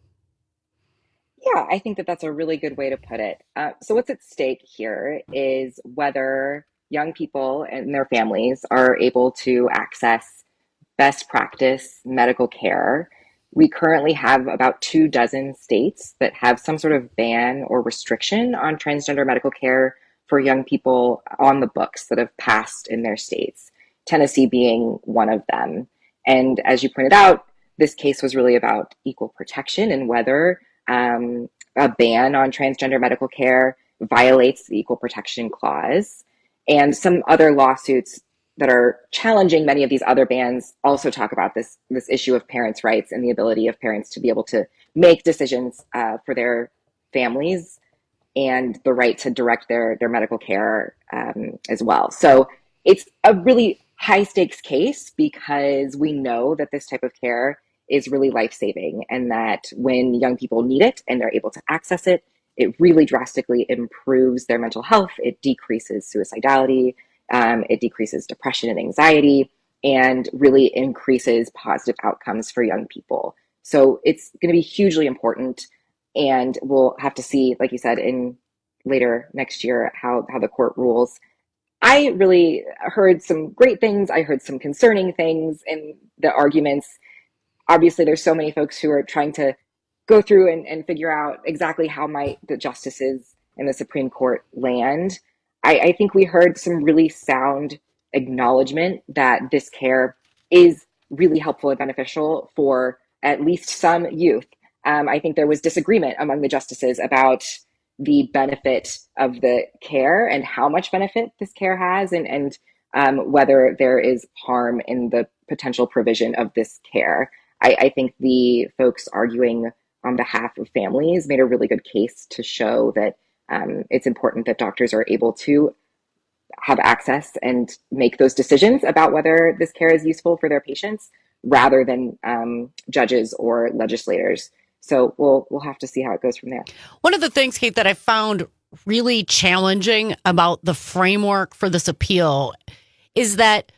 Yeah, I think that that's a really good way to put it. Uh, so what's at stake here is whether young people and their families are able to access best practice medical care. We currently have about two dozen states that have some sort of ban or restriction on transgender medical care for young people on the books that have passed in their states, Tennessee being one of them. And as you pointed out, this case was really about equal protection and whether um, a ban on transgender medical care violates the Equal Protection Clause. And some other lawsuits that are challenging many of these other bans also talk about this, this issue of parents' rights and the ability of parents to be able to make decisions uh, for their families and the right to direct their, their medical care um, as well. So it's a really high stakes case because we know that this type of care is really life-saving and that when young people need it and they're able to access it, it really drastically improves their mental health. It decreases suicidality, um, it decreases depression and anxiety, and really increases positive outcomes for young people. So it's going to be hugely important. And we'll have to see, like you said, in later next year, how, how the court rules. I really heard some great things. I heard some concerning things in the arguments. Obviously, there's so many folks who are trying to go through and, and figure out exactly how might the justices in the Supreme Court land. I, I think we heard some really sound acknowledgement that this care is really helpful and beneficial for at least some youth. Um, I think there was disagreement among the justices about the benefit of the care and how much benefit this care has. And, and um, whether there is harm in the potential provision of this care. I, I think the folks arguing on behalf of families made a really good case to show that um, it's important that doctors are able to have access and make those decisions about whether this care is useful for their patients rather than um, judges or legislators. So we'll we'll have to see how it goes from there. One of the things, Kate, that I found really challenging about the framework for this appeal is that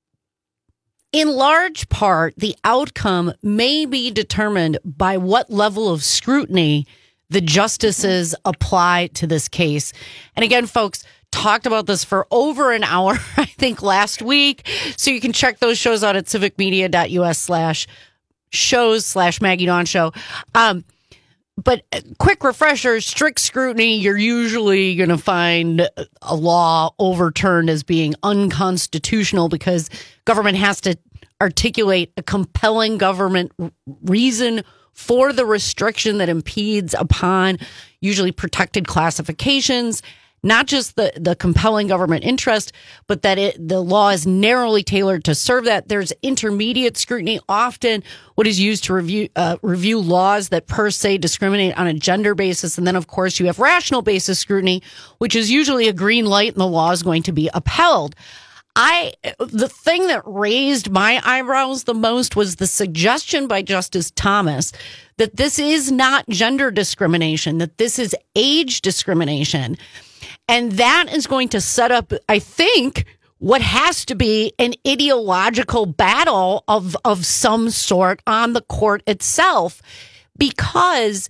in large part, the outcome may be determined by what level of scrutiny the justices apply to this case. And again, folks, talked about this for over an hour, I think, last week. So you can check those shows out at civicmedia.us slash shows slash Maggie Dawn Show. Um, but quick refresher, strict scrutiny, you're usually going to find a law overturned as being unconstitutional because government has to articulate a compelling government reason for the restriction that impedes upon usually protected classifications. Not just the, the compelling government interest, but that it, the law is narrowly tailored to serve that. There's intermediate scrutiny, often what is used to review uh, review laws that per se discriminate on a gender basis. And then, of course, you have rational basis scrutiny, which is usually a green light and the law is going to be upheld. I the thing that raised my eyebrows the most was the suggestion by Justice Thomas that this is not gender discrimination, that this is age discrimination. And that is going to set up, I think, what has to be an ideological battle of, of some sort on the court itself, because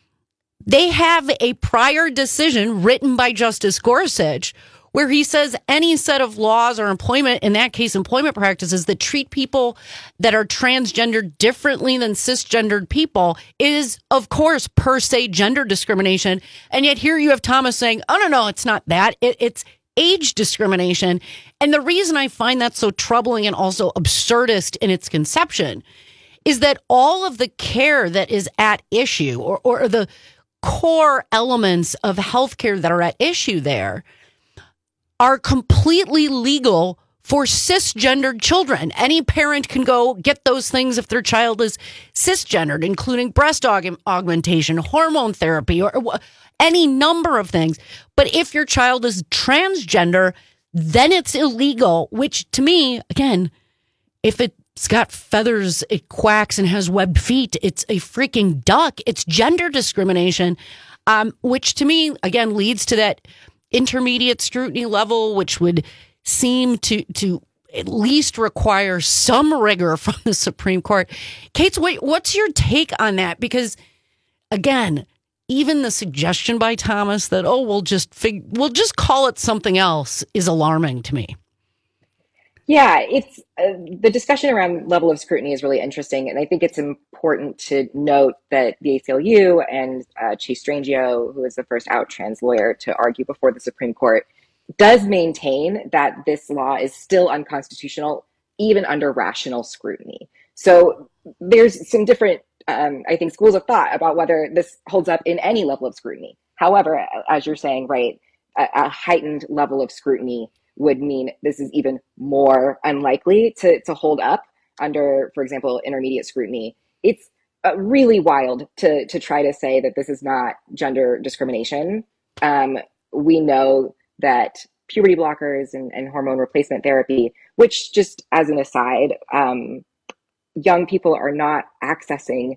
they have a prior decision written by Justice Gorsuch where he says any set of laws or employment, in that case, employment practices that treat people that are transgender differently than cisgendered people is, of course, per se gender discrimination. And yet here you have Thomas saying, oh, no, no, it's not that. It, it's age discrimination. And the reason I find that so troubling and also absurdist in its conception is that all of the care that is at issue or, or the core elements of healthcare that are at issue there are completely legal for cisgendered children. Any parent can go get those things if their child is cisgendered, including breast aug- augmentation, hormone therapy, or, or any number of things. But if your child is transgender, then it's illegal, which to me, again, if it's got feathers, it quacks and has webbed feet, it's a freaking duck. It's gender discrimination, um, which to me, again, leads to that intermediate scrutiny level, which would seem to to at least require some rigor from the Supreme Court. Kate, what, what's your take on that? Because, again, even the suggestion by Thomas that, oh, we'll just fig- we'll just call it something else is alarming to me. Yeah, it's uh, the discussion around level of scrutiny is really interesting. And I think it's important to note that the A C L U and uh, Chase Strangio, who is the first out trans lawyer to argue before the Supreme Court, does maintain that this law is still unconstitutional, even under rational scrutiny. So there's some different, um, I think, schools of thought about whether this holds up in any level of scrutiny. However, as you're saying, right, a, a heightened level of scrutiny would mean this is even more unlikely to, to hold up under, for example, intermediate scrutiny. It's uh, really wild to to try to say that this is not gender discrimination. Um, we know that puberty blockers and, and hormone replacement therapy, which just as an aside, um, young people are not accessing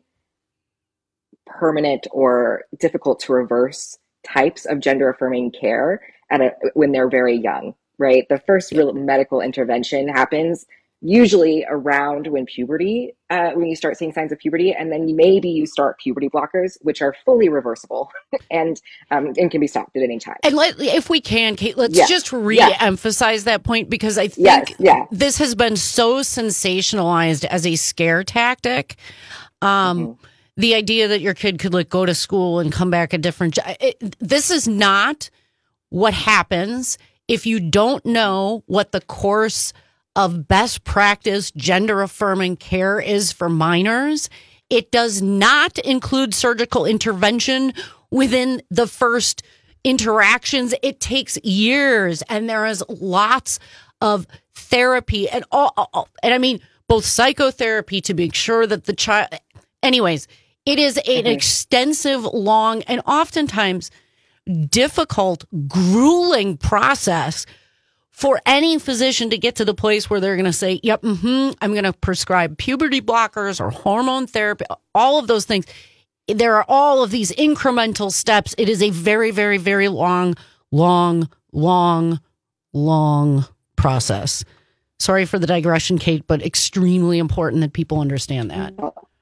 permanent or difficult to reverse types of gender affirming care at a, when they're very young. Right. The first real medical intervention happens usually around when puberty, uh, when you start seeing signs of puberty, and then maybe you start puberty blockers, which are fully reversible and um, and can be stopped at any time. And let, if we can, Kate, let's yes. just re-emphasize yes. that point, because I think yes. yeah. this has been so sensationalized as a scare tactic. Um, mm-hmm. The idea that your kid could like go to school and come back a different. It, this is not what happens. If you don't know what the course of best practice gender affirming care is for minors, it does not include surgical intervention within the first interactions. It takes years, and there is lots of therapy and all, all and I mean both psychotherapy to make sure that the child. Anyways, it is an mm-hmm. extensive, long, and oftentimes difficult, grueling process for any physician to get to the place where they're going to say, yep, mm-hmm, I'm going to prescribe puberty blockers or hormone therapy, all of those things. There are all of these incremental steps. It is a very, very, very long, long, long, long process. Sorry for the digression, Kate, but extremely important that people understand that.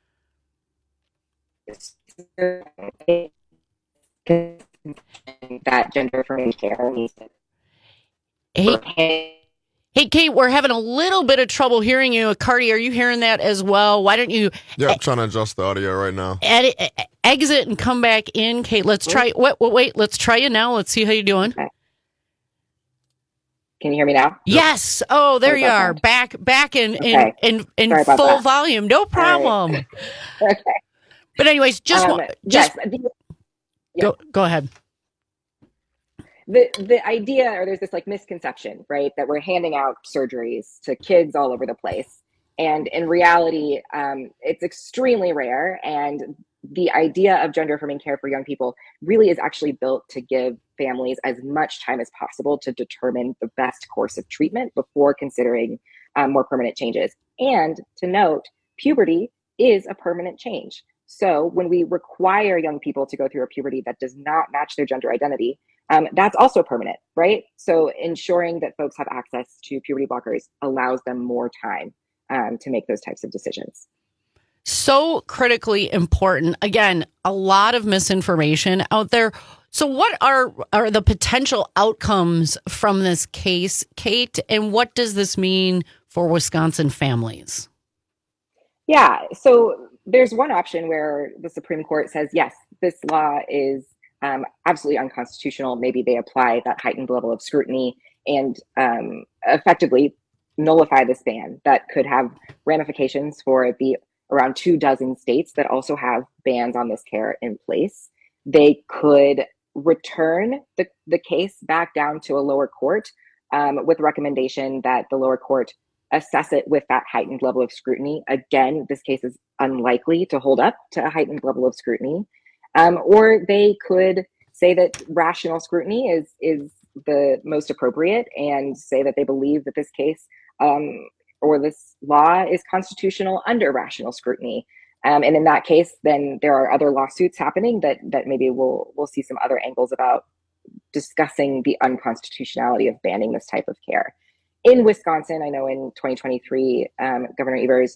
That gender affirming care needs to. Hey, hey, Kate, we're having a little bit of trouble hearing you. Cardi, are you hearing that as well? Why don't you? Yeah, I'm trying to adjust the audio right now. Edit, exit and come back in, Kate. Let's try. Wait, wait, wait. Let's try you now. Let's see how you're doing. Okay. Can you hear me now? Yes. Oh, there you are. That. Back, back in okay. in in, in full that. volume. No problem. Right. Okay. But anyways, just um, just yes, the, yeah. go go ahead. The the idea, or there's this like misconception, right, that we're handing out surgeries to kids all over the place, and in reality, um, it's extremely rare. And the idea of gender affirming care for young people really is actually built to give families as much time as possible to determine the best course of treatment before considering um, more permanent changes. And to note, puberty is a permanent change. So when we require young people to go through a puberty that does not match their gender identity, um, that's also permanent, right? So ensuring that folks have access to puberty blockers allows them more time um, to make those types of decisions. So critically important. Again, a lot of misinformation out there. So what are are the potential outcomes from this case, Kate? And what does this mean for Wisconsin families? Yeah, so there's one option where the Supreme Court says, yes, this law is um, absolutely unconstitutional. Maybe they apply that heightened level of scrutiny and um, effectively nullify this ban that could have ramifications for the around two dozen states that also have bans on this care in place. They could return the, the case back down to a lower court um, with a recommendation that the lower court assess it with that heightened level of scrutiny. Again, this case is unlikely to hold up to a heightened level of scrutiny. Um, or they could say that rational scrutiny is is the most appropriate and say that they believe that this case um, or this law is constitutional under rational scrutiny. Um, and in that case, then there are other lawsuits happening that that maybe we'll we'll see some other angles about discussing the unconstitutionality of banning this type of care. In Wisconsin, I know in twenty twenty-three, um, Governor Evers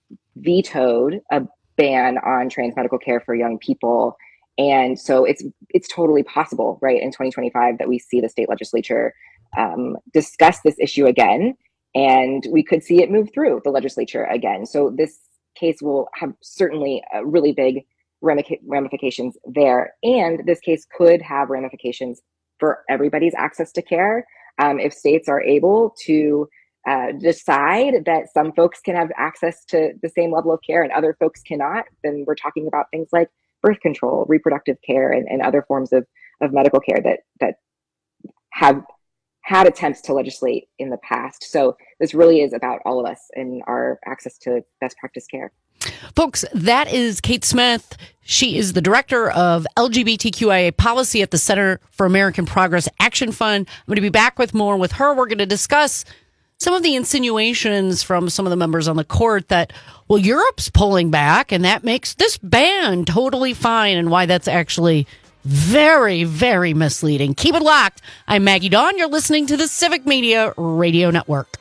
vetoed a ban on trans medical care for young people. And so it's it's totally possible, right, in twenty twenty-five that we see the state legislature um, discuss this issue again, and we could see it move through the legislature again. So this case will have certainly uh, really big ramifications there. And this case could have ramifications for everybody's access to care. Um, if states are able to uh, decide that some folks can have access to the same level of care and other folks cannot, then we're talking about things like birth control, reproductive care, and, and other forms of, of medical care that that have had attempts to legislate in the past. So this really is about all of us and our access to best practice care. Folks, that is Kate Smith. She is the director of L G B T Q I A policy at the Center for American Progress Action Fund. I'm going to be back with more with her. We're going to discuss some of the insinuations from some of the members on the court that, well, Europe's pulling back and that makes this ban totally fine, and why that's actually very, very misleading. Keep it locked. I'm Maggie Dawn. You're listening to the Civic Media Radio Network.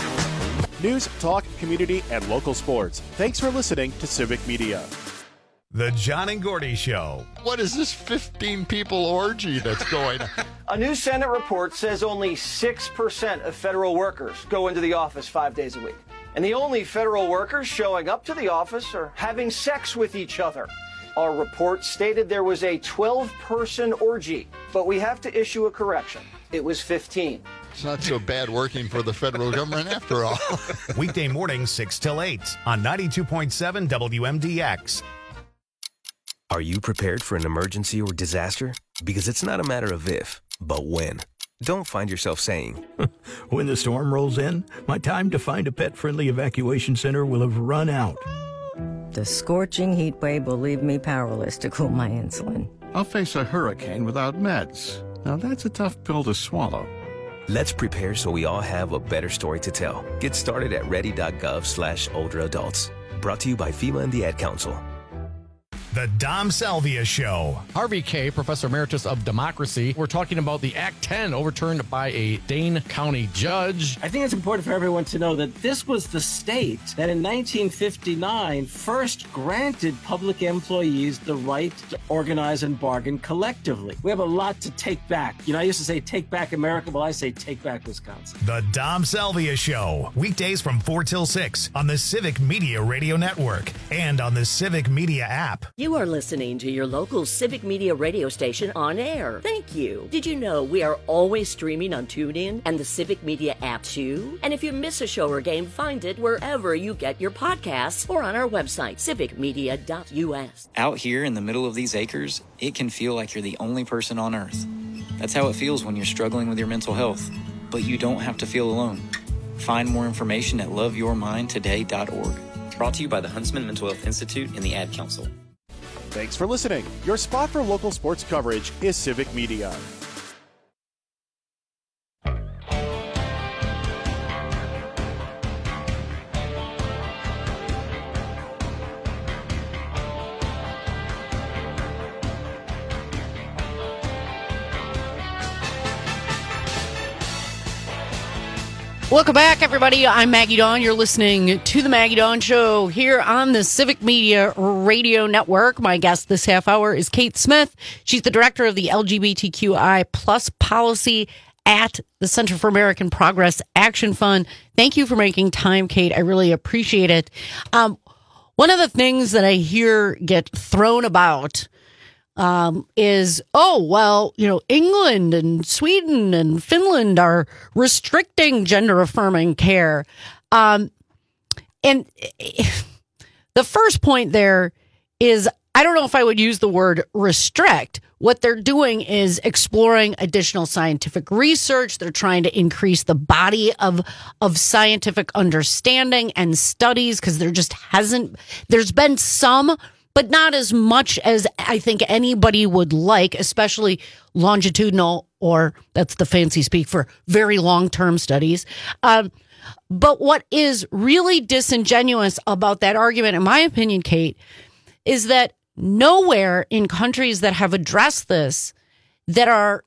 News, talk, community, and local sports. Thanks for listening to Civic Media. The John and Gordy Show. What is this fifteen people orgy that's going on? A new Senate report says only six percent of federal workers go into the office five days a week. And the only federal workers showing up to the office are having sex with each other. Our report stated there was a twelve-person orgy, but we have to issue a correction. It was fifteen. It's not so bad working for the federal government after all. Weekday mornings, six till eight on ninety-two point seven W M D X. Are you prepared for an emergency or disaster? Because it's not a matter of if, but when. Don't find yourself saying, when the storm rolls in, my time to find a pet-friendly evacuation center will have run out. The scorching heat wave will leave me powerless to cool my insulin. I'll face a hurricane without meds. Now that's a tough pill to swallow. Let's prepare so we all have a better story to tell. Get started at ready.gov slash older adults. Brought to you by FEMA and the Ad Council. The Dom Salvia Show. Harvey Kaye, Professor Emeritus of Democracy. We're talking about the Act ten overturned by a Dane County judge. I think it's important for everyone to know that this was the state that in nineteen fifty-nine first granted public employees the right to organize and bargain collectively. We have a lot to take back. You know, I used to say take back America. Well, I say take back Wisconsin. The Dom Salvia Show. Weekdays from four till six on the Civic Media Radio Network and on the Civic Media app. You are listening to your local Civic Media radio station on air. Thank you. Did you know we are always streaming on TuneIn and the Civic Media app too? And if you miss a show or game, find it wherever you get your podcasts or on our website, civic media dot U S. Out here in the middle of these acres, it can feel like you're the only person on earth. That's how it feels when you're struggling with your mental health. But you don't have to feel alone. Find more information at love your mind today dot org. Brought to you by the Huntsman Mental Health Institute and the Ad Council. Thanks for listening. Your spot for local sports coverage is Civic Media. Welcome back, everybody. I'm Maggie Dawn. You're listening to The Maggie Dawn Show here on the Civic Media Radio Network. My guest this half hour is Kate Smith. She's the director of the L G B T Q I plus policy at the Center for American Progress Action Fund. Thank you for making time, Kate. I really appreciate it. Um, one of the things that I hear get thrown about Um, is, oh, well, you know, England and Sweden and Finland are restricting gender affirming care. Um, and the first point there is, I don't know if I would use the word restrict. What they're doing is exploring additional scientific research. They're trying to increase the body of, of scientific understanding and studies because there just hasn't, there's been some, but not as much as I think anybody would like, especially longitudinal, or that's the fancy speak for very long-term studies. Um, but what is really disingenuous about that argument, in my opinion, Kate, is that nowhere in countries that have addressed this that are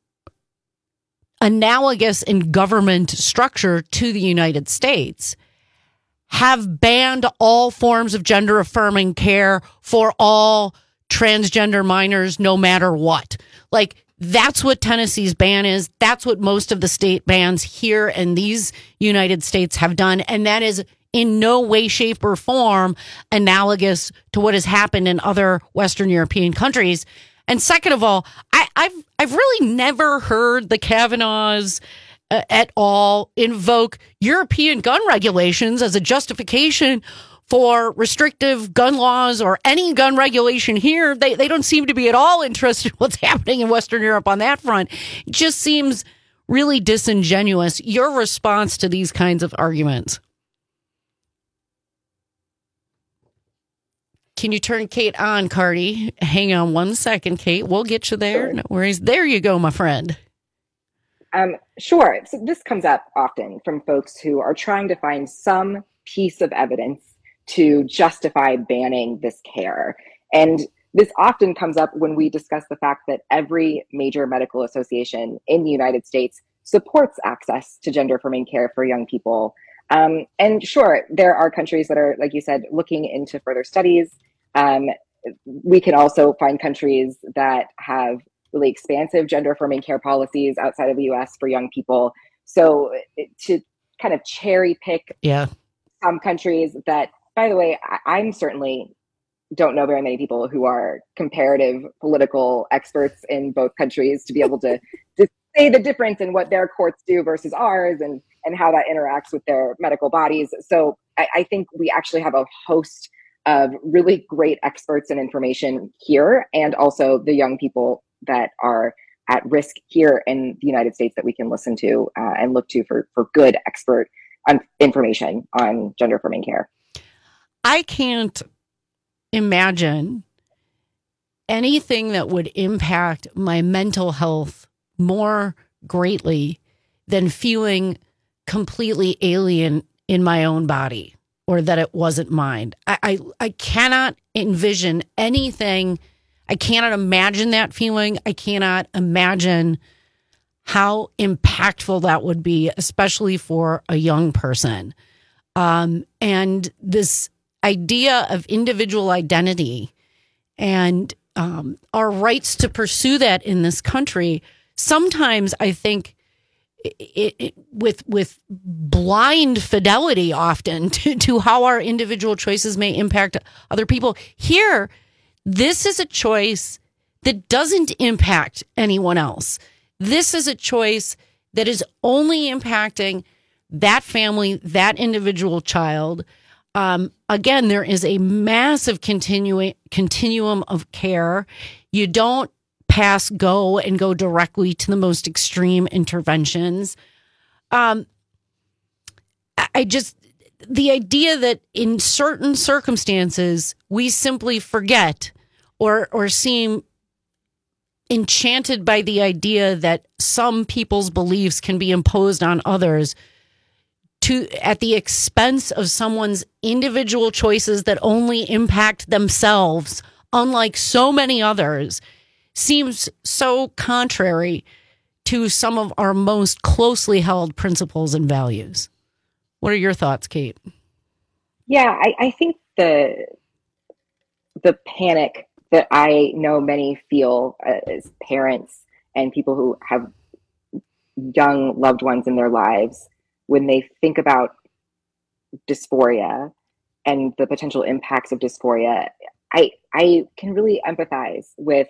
analogous in government structure to the United States have banned all forms of gender affirming care for all transgender minors, no matter what. Like, that's what Tennessee's ban is. That's what most of the state bans here in these United States have done. And that is in no way, shape, or form analogous to what has happened in other Western European countries. And second of all, I, I've I've really never heard the Kavanaughs uh, at all invoke European gun regulations as a justification for restrictive gun laws or any gun regulation here. They they don't seem to be at all interested in what's happening in Western Europe on that front. It just seems really disingenuous. Your response to these kinds of arguments? Can you turn Kate on, Cardi? Hang on one second, Kate. We'll get you there. Sure. No worries. There you go, my friend. Um, sure. So this comes up often from folks who are trying to find some piece of evidence to justify banning this care. And this often comes up when we discuss the fact that every major medical association in the United States supports access to gender affirming care for young people. Um, and sure, there are countries that are, like you said, looking into further studies. Um, we can also find countries that have really expansive gender affirming care policies outside of the U S for young people. So to kind of cherry pick yeah. some countries that, by the way, I, I'm certainly don't know very many people who are comparative political experts in both countries to be able to, to say the difference in what their courts do versus ours and, and how that interacts with their medical bodies. So I, I think we actually have a host of really great experts and information here, and also the young people that are at risk here in the United States that we can listen to uh, and look to for, for good expert um, information on gender affirming care. I can't imagine anything that would impact my mental health more greatly than feeling completely alien in my own body, or that it wasn't mine. I, I, I cannot envision anything. I cannot imagine that feeling. I cannot imagine how impactful that would be, especially for a young person. Um, and this idea of individual identity and um, our rights to pursue that in this country, sometimes I think it, it, with with blind fidelity often to, to how our individual choices may impact other people. Here, this is a choice that doesn't impact anyone else. This is a choice that is only impacting that family, that individual child. Um, again, there is a massive continu- continuum of care. You don't pass go and go directly to the most extreme interventions. Um, I just, the idea that in certain circumstances, we simply forget or, or seem enchanted by the idea that some people's beliefs can be imposed on others to at the expense of someone's individual choices that only impact themselves, unlike so many others, seems so contrary to some of our most closely held principles and values. What are your thoughts, Kate? Yeah, I, I think the the panic that I know many feel as parents and people who have young loved ones in their lives when they think about dysphoria and the potential impacts of dysphoria, I I can really empathize with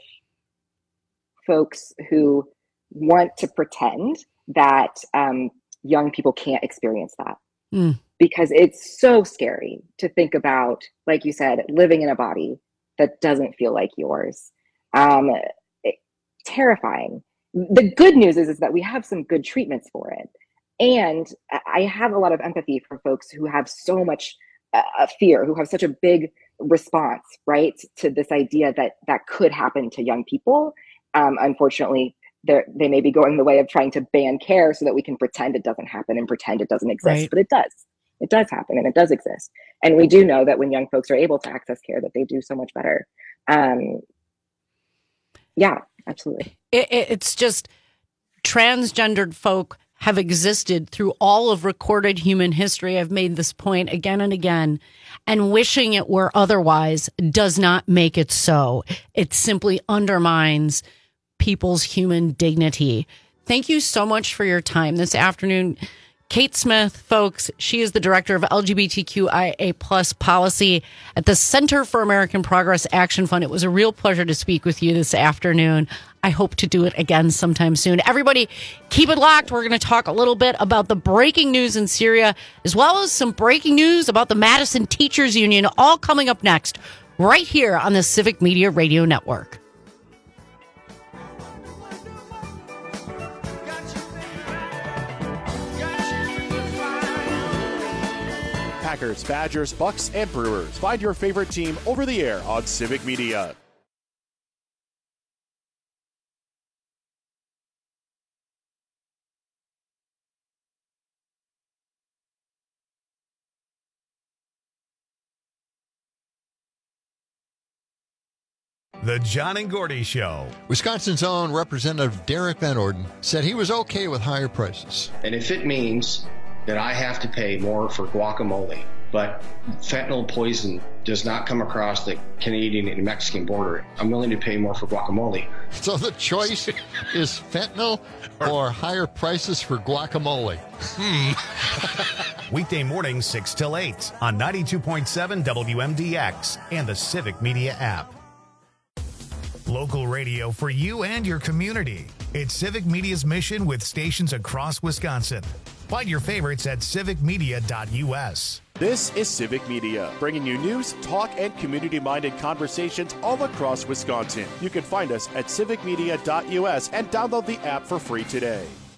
folks who want to pretend that um, young people can't experience that. Mm. Because it's so scary to think about, like you said, living in a body that doesn't feel like yours. Um, it, terrifying. The good news is, is that we have some good treatments for it. And I have a lot of empathy for folks who have so much uh, fear, who have such a big response, right, to this idea that that could happen to young people. Um, unfortunately, they may be going the way of trying to ban care so that we can pretend it doesn't happen and pretend it doesn't exist, right. But it does. It does happen and it does exist. And we do know that when young folks are able to access care, that they do so much better. Um, yeah, absolutely. It, it's just transgendered folk have existed through all of recorded human history. I've made this point again and again, and wishing it were otherwise does not make it so. It simply undermines people's human dignity. Thank you so much for your time this afternoon. Kate Smith, folks, she is the director of L G B T Q I A plus policy at the Center for American Progress Action Fund. It was a real pleasure to speak with you this afternoon. I hope to do it again sometime soon. Everybody, keep it locked. We're going to talk a little bit about the breaking news in Syria, as well as some breaking news about the Madison Teachers Union, all coming up next, right here on the Civic Media Radio Network. Packers, Badgers, Bucks, and Brewers. Find your favorite team over the air on Civic Media. The John and Gordy Show. Wisconsin's own Representative Derek Van Orden said he was okay with higher prices. And if it means that I have to pay more for guacamole, but fentanyl poison does not come across the Canadian and Mexican border, I'm willing to pay more for guacamole. So the choice is fentanyl or higher prices for guacamole. Hmm. Weekday mornings, six till eight on ninety-two point seven W M D X and the Civic Media app. Local radio for you and your community. It's Civic Media's mission with stations across Wisconsin. Find your favorites at civic media dot U S. This is Civic Media, bringing you news, talk, and community-minded conversations all across Wisconsin. You can find us at civic media dot U S and download the app for free today.